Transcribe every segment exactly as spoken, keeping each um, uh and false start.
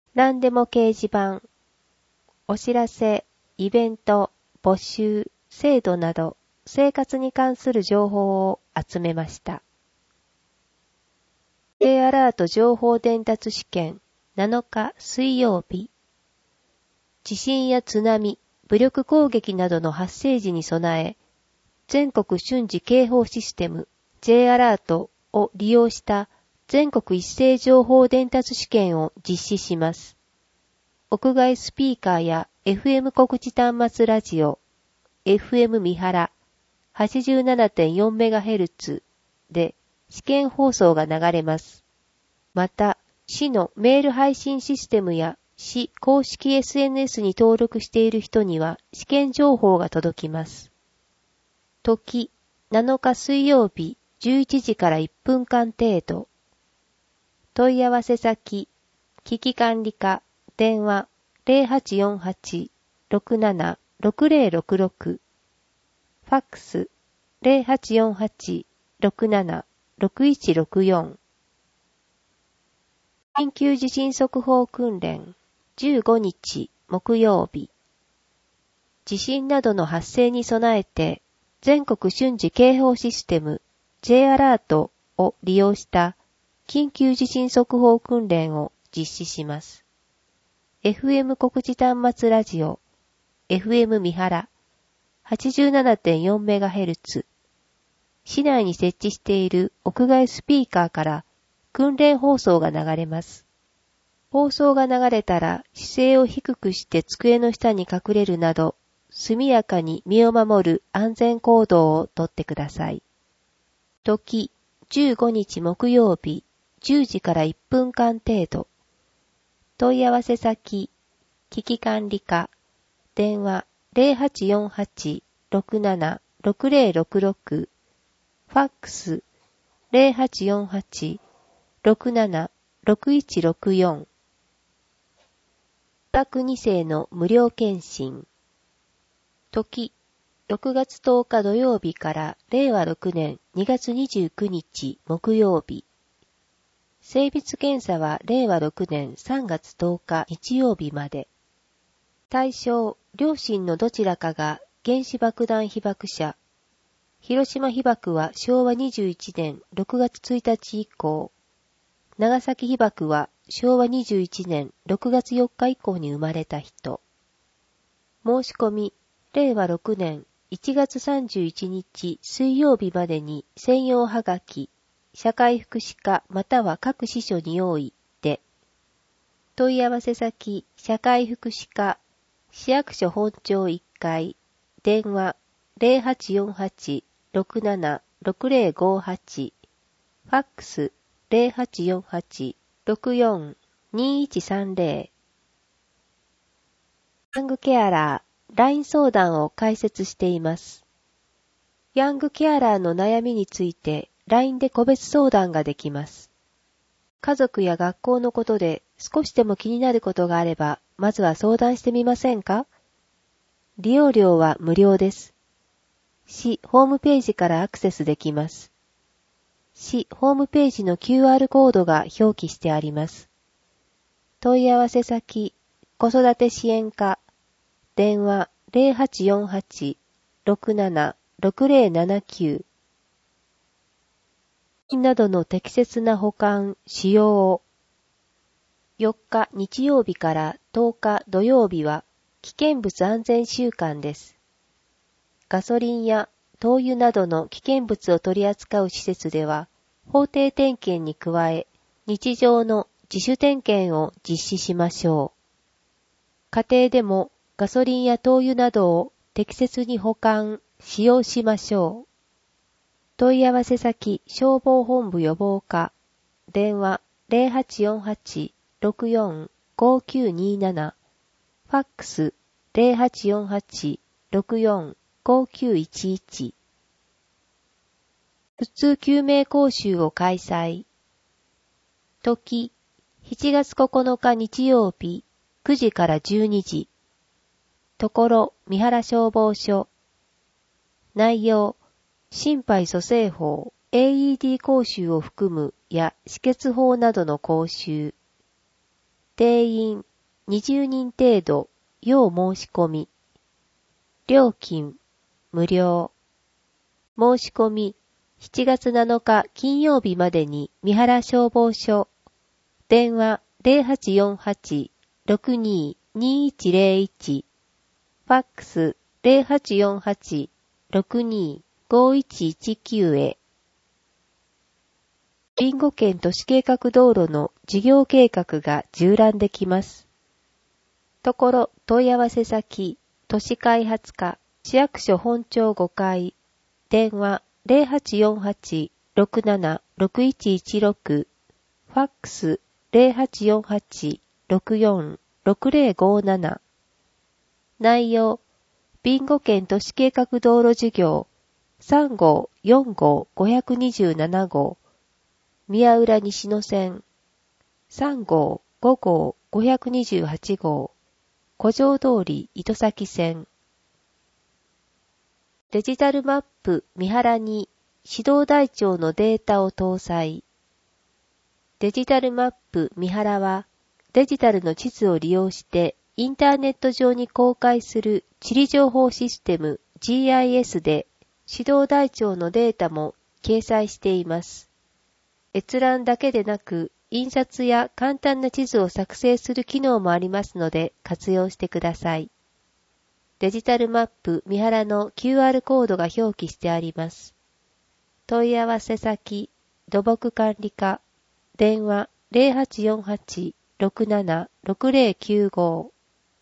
何でも掲示板、お知らせ、イベント、募集、制度など生活に関する情報を集めました。J アラート情報伝達試験なのか水曜日。地震や津波、武力攻撃などの発生時に備え、全国瞬時警報システム J アラートを利用した全国一斉情報伝達試験を実施します。屋外スピーカーや エフエム 告知端末ラジオ、エフエム 三原 はちじゅうななてんよんメガヘルツ で試験放送が流れます。また、市のメール配信システムや市公式 エスエヌエス に登録している人には試験情報が届きます。時、なのか水曜日じゅういちじからいっぷんかん程度。問い合わせ先、危機管理課、電話 ゼロはちよんはち ろくなな ろくゼロろくろく、ファックス ゼロはちよんはち ろくなな ろくいちろくよん。緊急地震速報訓練じゅうごにち木曜日。地震などの発生に備えて全国瞬時警報システム J アラートを利用した緊急地震速報訓練を実施します。エフエム 告知端末ラジオ エフエム 三原 はちじゅうななてんよんメガヘルツ 市内に設置している屋外スピーカーから訓練放送が流れます。放送が流れたら姿勢を低くして机の下に隠れるなど速やかに身を守る安全行動をとってください。時、じゅうごにち木曜日じゅうじからいっぷんかん程度。問い合わせ先、危機管理課、電話 ゼロはちよんはち ろくなな ろくゼロろくろく、ファックス ゼロはちよんはち ろくなな ろくいちろくよん。小学に世の無料検診。時、ろくがつとおか土曜日かられいわろくねんにがつにじゅうくにち木曜日。精密検査はれいわろくねんさんがつとおか日曜日まで。対象、両親のどちらかが原子爆弾被爆者。広島被爆はしょうわにじゅういちねんろくがつついたち以降。長崎被爆はしょうわにじゅういちねんろくがつよっか以降に生まれた人。申し込み、れいわろくねんいちがつさんじゅういちにち水曜日までに専用はがき、社会福祉課または各支所に用意で。問い合わせ先、社会福祉課、市役所本庁いっかい、電話 ゼロはちよんはち ろくなな ろくゼロごはち、ファックス ゼロはちよんはち ろくよん にいちさんゼロ。ヤングケアラー、ライン 相談を開設しています。ヤングケアラーの悩みについて ライン で個別相談ができます。家族や学校のことで少しでも気になることがあれば、まずは相談してみませんか？利用料は無料です。市ホームページからアクセスできます。市ホームページの キューアール コードが表記してあります。問い合わせ先、子育て支援課、電話 ゼロはちよんはち ろくなな ろくゼロななきゅうなどの適切な保管、使用を。よっか日曜日からとおか土曜日は危険物安全週間です。ガソリンや灯油などの危険物を取り扱う施設では、法定点検に加え、日常の自主点検を実施しましょう。家庭でもガソリンや灯油などを適切に保管、使用しましょう。問い合わせ先消防本部予防課、電話 ゼロはちよんはち ろくよん ごきゅうになな、ファックス ゼロはちよんはち ろくよん ごきゅういちいち。普通救命講習を開催。時、しちがつここのか日曜日くじからじゅうにじ。ところ、三原消防署。内容、心肺蘇生法 エーイーディー 講習を含むや止血法などの講習。 定員にじゅうにん程度、要申し込み。料金、無料。申し込み、しちがつなのか金曜日までに三原消防署。電話 ゼロはちよんはち ろくにー にーいちゼロいち。ファックス ゼロはちよんはち ろくにー ごいちいちきゅう へ。備後県都市計画道路の事業計画が縦覧できます。ところ問い合わせ先、都市開発課、市役所本庁ごかい、電話 ゼロはちよんはち ろくなな ろくいちいちろく、ファックス ゼロはちよんはち ろくよん ろくゼロごなな。内容、備後県都市計画道路事業さんごうよんごうごひゃくにじゅうななごう、宮浦西野線さんごうごごうごひゃくにじゅうはちごう、古城通り糸崎線。デジタルマップ三原に指導台帳のデータを搭載。デジタルマップ三原はデジタルの地図を利用してインターネット上に公開する地理情報システム ジーアイエス で指導台帳のデータも掲載しています。閲覧だけでなく印刷や簡単な地図を作成する機能もありますので活用してください。デジタルマップ三原の キューアール コードが表記してあります。問い合わせ先、土木管理課、電話 ゼロはちよんはち ろくなな ろくゼロきゅうご。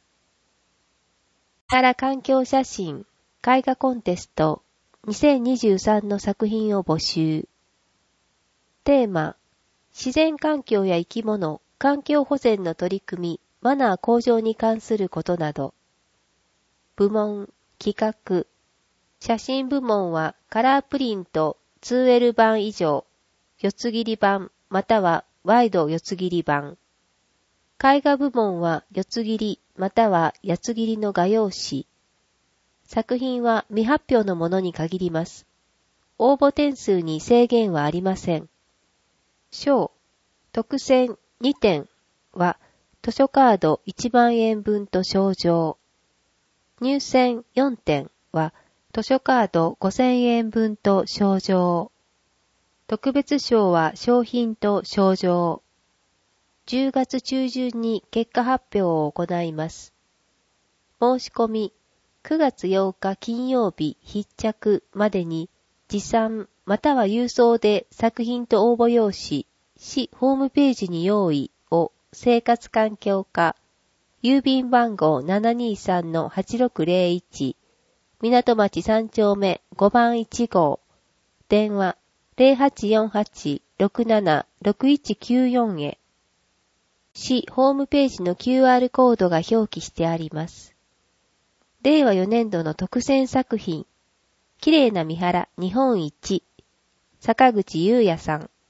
三原環境写真絵画コンテストにせんにじゅうさんの作品を募集。テーマ、自然環境や生き物、環境保全の取り組み、マナー向上に関することなど。部門、企画。写真部門はカラープリント ツーエル 版以上、四つ切り版またはワイド四つ切り版。絵画部門は四つ切りまたは八つ切りの画用紙。作品は未発表のものに限ります。応募点数に制限はありません。賞、特選にてんは図書カードいちまんえんぶんと賞状。入選よんてんは図書カードごせんえんぶんと賞状。特別賞は商品と賞状。じゅうがつ中旬に結果発表を行います。申し込みくがつようか金曜日必着までに持参または郵送で作品と応募用紙、市ホームページに用意を生活環境課、郵便番号 ななにさんのはちろくゼロいち、港町さんちょうめごばんいちごう、電話 ゼロはちよんはち ろくなな ろくいちきゅうよん へ。市ホームページの キューアール コードが表記してあります。れいわよねんどの特選作品、綺麗な三原日本一、坂口優也さん。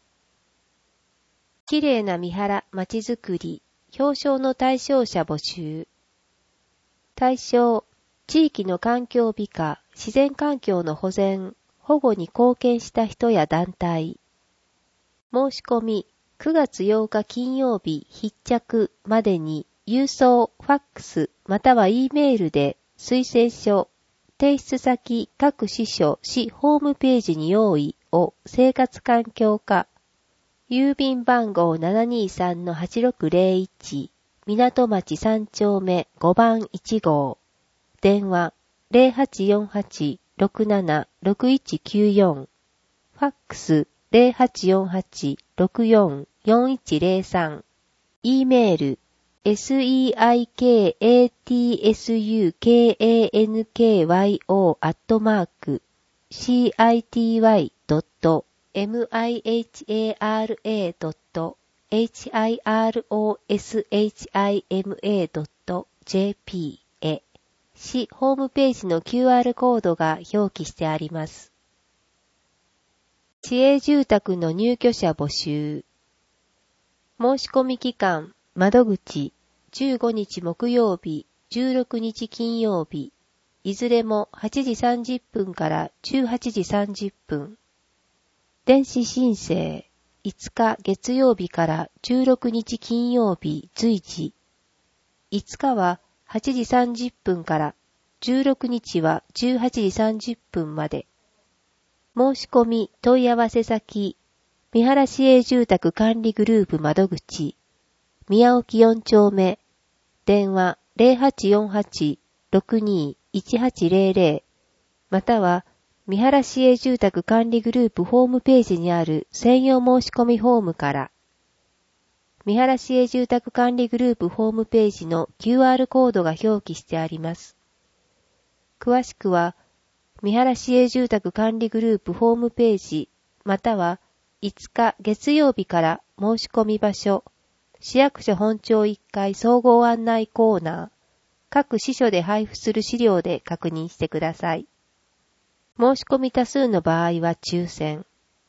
綺麗な三原まちづくり、表彰の対象者募集。対象、地域の環境美化、自然環境の保全、保護に貢献した人や団体。申し込み、くがつようか金曜日必着までに郵送、ファックスまたは E メールで推薦書、提出先各支所市ホームページに用意を生活環境課、郵便番号 ななにさんのはちろくゼロいち、港町さんちょうめごばんいちごう、電話 ゼロはちよんはち ろくなな ろくいちきゅうよん、ファックスゼロはちよんはち ろくよん よんいちゼロさん、E メールセイカトスユカンケーワイオー アットマーク シーアイティーワイ ドット ミハラ ドット ヒロシマ ドット ジェーピー へ。市ホームページの キューアール コードが表記してあります。市営住宅の入居者募集。申し込み期間、窓口、じゅうごにち木曜日、じゅうろくにち金曜日、いずれもはちじさんじゅっぷんからじゅうはちじさんじゅっぷん。電子申請、 いつか月曜日からじゅうろくにち金曜日随時。いつかははちじさんじゅっぷんからじゅうろくにちはじゅうはちじさんじゅっぷんまで。申し込み問い合わせ先、三原市営住宅管理グループ窓口、宮沖よん丁目、電話 ゼロはちよんはち ろくにー いちはちゼロゼロ、または三原市営住宅管理グループホームページにある専用申し込みフォームから、三原市営住宅管理グループホームページの キューアール コードが表記してあります。詳しくは、三原市営住宅管理グループホームページ、またはいつか月曜日から申し込み場所、市役所本庁いっかい総合案内コーナー、各支所で配布する資料で確認してください。申し込み多数の場合は抽選。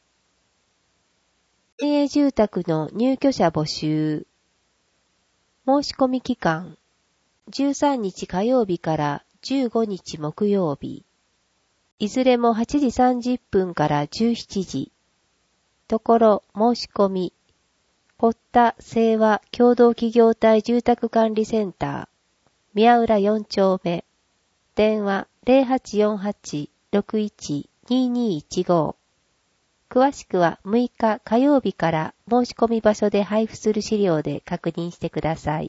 県営住宅の入居者募集。申し込み期間、じゅうさんにち火曜日からじゅうごにち木曜日。いずれもはちじさんじゅっぷんからじゅうしちじ。ところ申し込み。堀田清和共同企業体住宅管理センター。宮浦よん丁目。電話 ゼロはちよんはち ろくいち ににいちご。詳しくはむいか火曜日から申し込み場所で配布する資料で確認してください。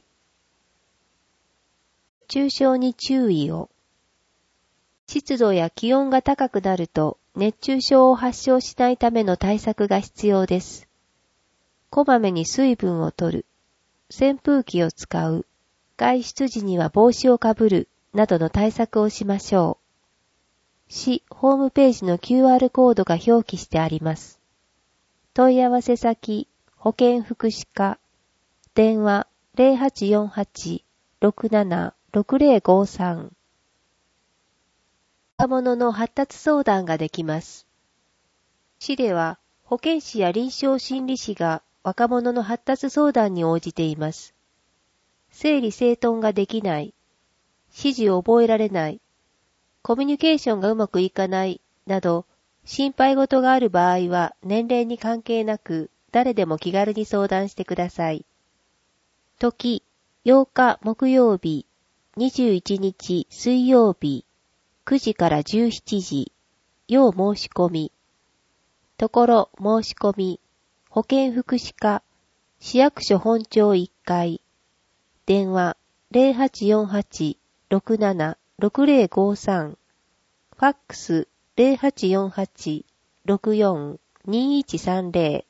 熱中症に注意を。湿度や気温が高くなると熱中症を発症しないための対策が必要です。こまめに水分を取る、扇風機を使う、外出時には帽子をかぶるなどの対策をしましょう。市ホームページの キューアール コードが表記してあります。問い合わせ先、保健福祉課、電話 ゼロはちよんはち ろくなな ろくゼロごさん。若者の発達相談ができます。市では保健師や臨床心理士が若者の発達相談に応じています。整理整頓ができない、指示を覚えられない、コミュニケーションがうまくいかないなど心配事がある場合は年齢に関係なく誰でも気軽に相談してください。時、ようか木曜日、にじゅういちにち水曜日、くじからじゅうしちじ、要申し込み。ところ申し込み、保健福祉課、市役所本庁いっかい、電話 ゼロはちよんはち ろくなな ろくゼロごさん、ファックス ゼロはちよんはち ろくよん にいちさんゼロ。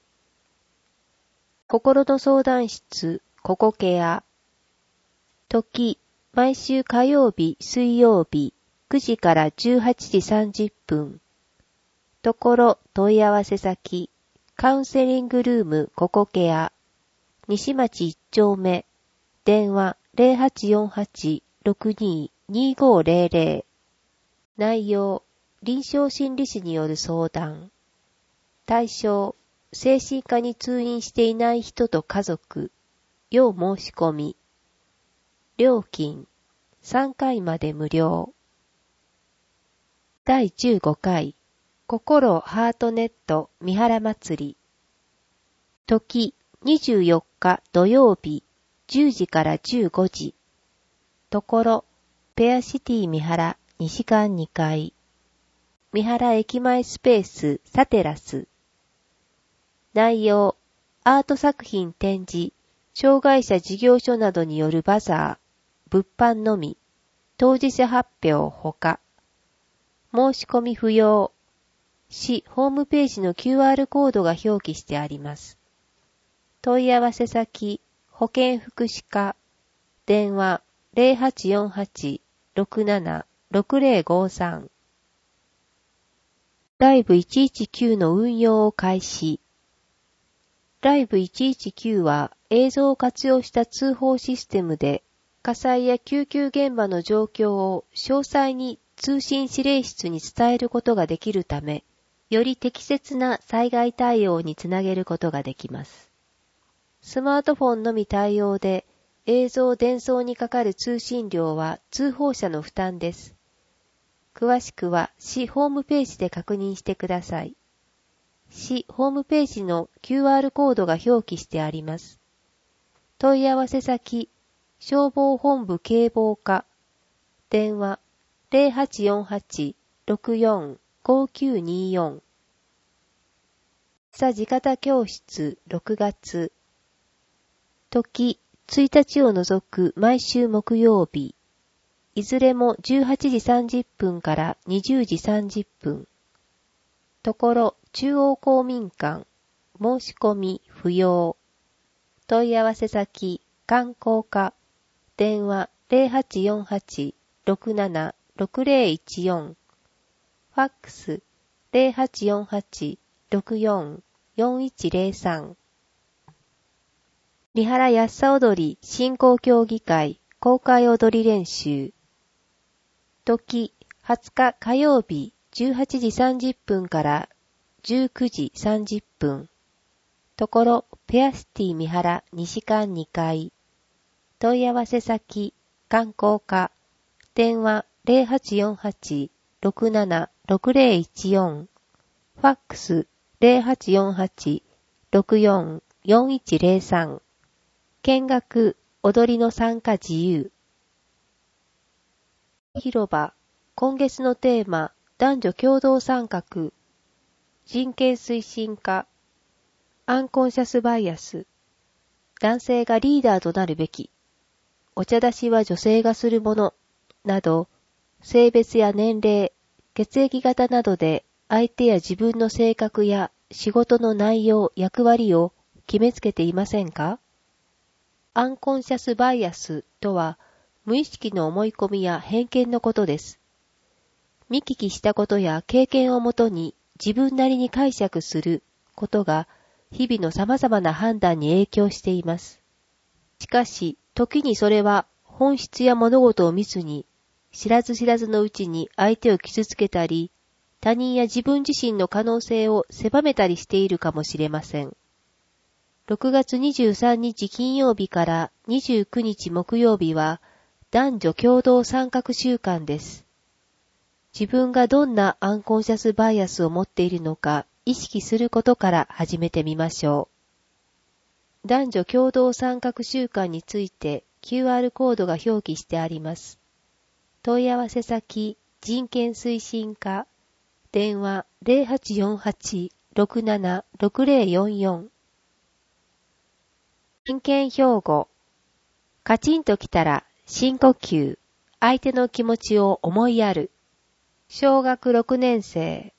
心の相談室、ココケア。時、毎週火曜日、水曜日、くじからじゅうはちじさんじゅっぷん。ところ問い合わせ先、カウンセリングルームココケア、西町いち丁目、電話 ゼロはちよんはち ろくにー にごゼロゼロ。内容、臨床心理士による相談。対象、精神科に通院していない人と家族、要申し込み。料金、さんかいまで無料。だいじゅうごかい、心ハートネット三原祭り。時、にじゅうよっか土曜日、じゅうじからじゅうごじ。ところ、ペアシティ三原西館にかい。三原駅前スペースサテラス。内容、アート作品展示、障害者事業所などによるバザー、物販のみ、当事者発表ほか。申し込み不要。市ホームページの キューアール コードが表記してあります。問い合わせ先、保健福祉課、電話 ゼロはちよんはち ろくなな ろくゼロごさん。ライブいちいちきゅうの運用を開始。ライブいちいちきゅうは映像を活用した通報システムで、火災や救急現場の状況を詳細に通信指令室に伝えることができるため、より適切な災害対応につなげることができます。スマートフォンのみ対応で、映像伝送にかかる通信料は通報者の負担です。詳しくは市ホームページで確認してください。 市ホームページの キューアール コードが表記してあります。問い合わせ先、消防本部警防課、電話 ゼロはちよんはち ろくよん ごきゅうによん。さ地方教室ろくがつ。時、いちにちを除く毎週木曜日。いずれもじゅうはちじさんじゅっぷんからにじゅうじさんじゅっぷん。ところ、中央公民館、申し込み不要。問い合わせ先、観光課、電話 ゼロはちよんはち ろくなな ろくゼロいちよん。ファックス ゼロはちよんはち ろくよん よんいちゼロさん。三原安佐踊り振興協議会公開踊り練習。時、はつか火曜日じゅうはちじさんじゅっぷんからじゅうくじさんじゅっぷん。ところ、ペアシティ三原西館にかい。問い合わせ先、観光課、電話 ゼロはちよんはち ろくなな ろくゼロいちよん。ファックス ゼロはちよんはち ろくよん よんいちゼロさん。見学、踊りの参加自由。広場、今月のテーマ、男女共同参画。人権推進課。アンコンシャスバイアス。男性がリーダーとなるべき。お茶出しは女性がするもの。など、性別や年齢、血液型などで相手や自分の性格や仕事の内容、役割を決めつけていませんか？アンコンシャスバイアスとは、無意識の思い込みや偏見のことです。見聞きしたことや経験をもとに自分なりに解釈することが日々の様々な判断に影響しています。しかし、時にそれは本質や物事を見ずに、知らず知らずのうちに相手を傷つけたり、他人や自分自身の可能性を狭めたりしているかもしれません。ろくがつにじゅうさんにち金曜日からにじゅうくにち木曜日は男女共同参画週間です。自分がどんなアンコンシャスバイアスを持っているのか意識することから始めてみましょう。男女共同参画週間について キューアール コードが表記してあります。問い合わせ先、人権推進課、電話 ゼロはちよんはち ろくなな ろくゼロよんよん。人権標語。カチンときたら深呼吸。相手の気持ちを思いやる。小学ろくねん生。